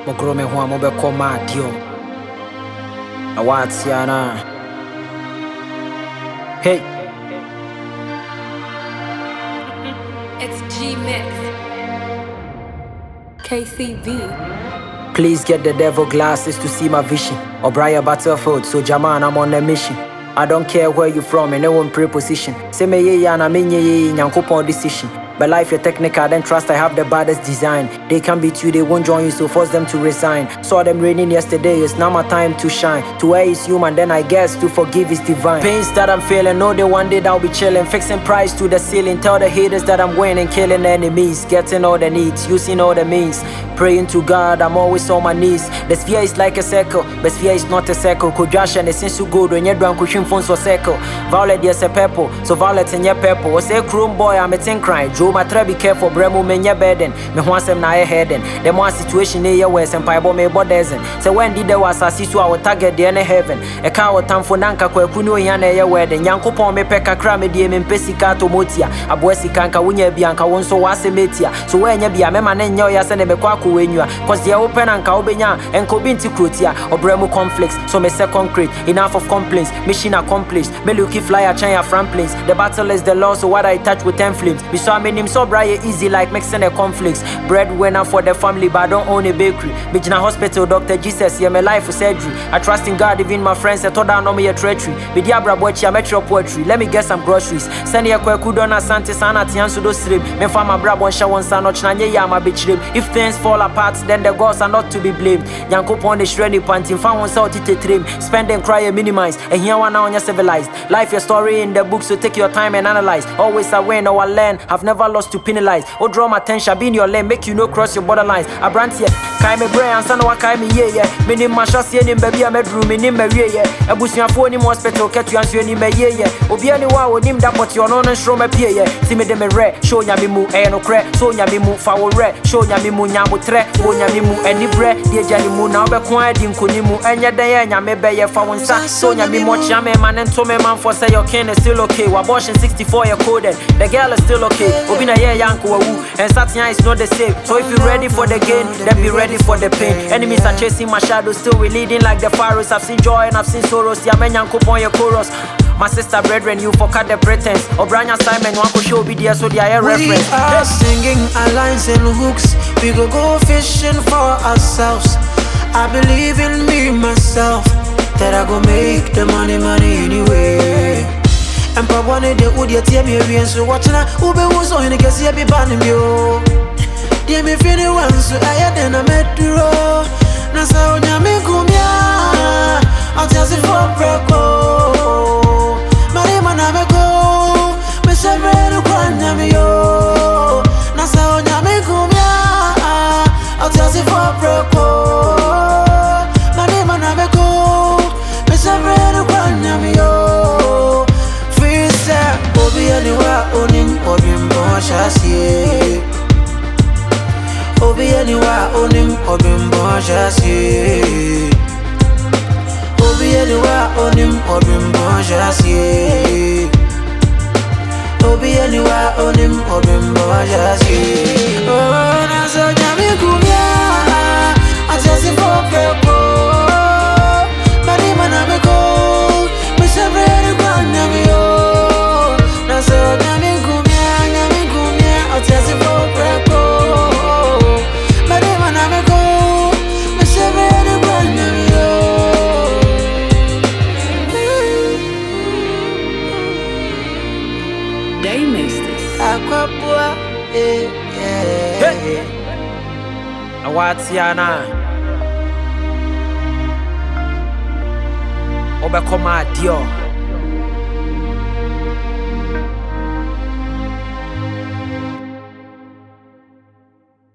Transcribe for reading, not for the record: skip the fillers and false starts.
Mogro me ho mo be koma dio. Awatiana. Hey. It's G-Mix. KCB. Please get the devil glasses to see my vision. O'Brien Battlefield, so Jaman, I'm on a mission. I don't care where you from and no one preposition. Say me ye and me ye nyankopon decision. But life you're technical, then trust I have the baddest design. They can beat you, they won't join you, so force them to resign. Saw them raining yesterday, it's now my time to shine. To err is human, then I guess to forgive is divine. Pains that I'm feeling, know that one day I'll be chilling. Fixing price to the ceiling, tell the haters that I'm winning. Killing enemies, getting all the needs, using all the means. Praying to God, I'm always on my knees. The sphere is like a circle, but sphere is not a circle. Kodrash and the sense to good when you're drunk, pushing phones for circle. Violet, yes, a purple, so violet in your purple. Was a chrome boy, I'm a tin crying. My try be careful, Bremo men your burden. Me want them na heading. The more situation near your west and Pibo me bodessin. So when did there was a situ our target the end heaven. A cow time for Nanka Kuno Yana your wedding. Yanko pon me peka crame diem in Pesica to Motia. A boessy canka winya bianca won so was a metia. So when you be a man and your yasan and Bequaku when you are, cause they are open and Kaubenya and Kobinti Krutia or Bremo conflicts. So me say concrete, enough of complaints, mission accomplished. Me looky flyer chanya from planes. The battle is the law, so what I touch with 10 flames. We saw me name so easy like mixing the conflicts. Breadwinner for the family, but I don't own a bakery. Bijina hospital, Dr. Jesus, yeah, my life for surgery. I trust in God, even my friends, I told down on me a treachery. Bidiabra bochi, I met your poetry. Let me get some groceries. Send your kwekudona santi sana tiansu do stream. Me fama brabo shawan sanoch na nye ya ma bitchrim. If things fall apart, then the gods are not to be blamed. Yanko pon the shreni panting, found one salt it trim. Spend and cry and minimize. And here one now on your civilized. Life your story in the book, so take your time and analyze. Always I win or I learn. Have never lost to penalize. Or draw my attention, be in your lane, make you no cross your borderlines. I brand here, Kai me brain, and son of Kai me, yeah. Meaning my chassis in baby, I'm a bedroom in me, yeah. A bush your phone in hospital, catch you and you in me, yeah. Obi anyone with him that but you're non and show me, yeah. See me them a red, show Yamimu, and no crack, so Yamimu, foul red, show Yamimu, Yamu tre, go Yamimu, and the bread, dear Janimu, now be quiet in Kunimu, and your day, and Yame be a foul son, so Yamimu, Yame man, and Tome man for say your kin is still okay. Abortion 64 year coded, the girl is still okay. Obina, yeah, Yanko. And Satya is not the same. So if you're ready for the gain, then be ready for the pain. Enemies are chasing my shadow, still we leading like the pharaohs. I've seen joy and I've seen sorrows. Yamenyan kupon your chorus. My sister brethren, you forgot the pretense. O'Brien Simon, one could show video so they are reference. We are singing our lines and hooks. We go fishing for ourselves. I believe in me myself that I go make the money anyway. And probably they would yet hear me again. So watching that Ube was on the case, be banning you. Dear me, feeling once, I had then I met you. Nasa, Yami Kumia, I'll tell you for Preco. Marima Nameko, Miss Everett, Yamio. Nasa, Yami Kumia, I'll tell you for Preco. Marima Nameko, Miss Everett, Yamio. Obi anywhere owning Obim Bonchassi. Obi anywhere owning Obim Bonchassi. Obi anywhere owning Obim Bonchassi. Obi anywhere owning Obim Bonchassi. Oh, Naso Yami Kumia, I just see for Preco. Marima Nameko, Miss Everett, Yamio. So Yami Kumia, I'll tell you for Preco. Marima Nameko, Miss Everett, Yamio. They missed this. Aquapua, Hey, Awatiana. Obekoma dio.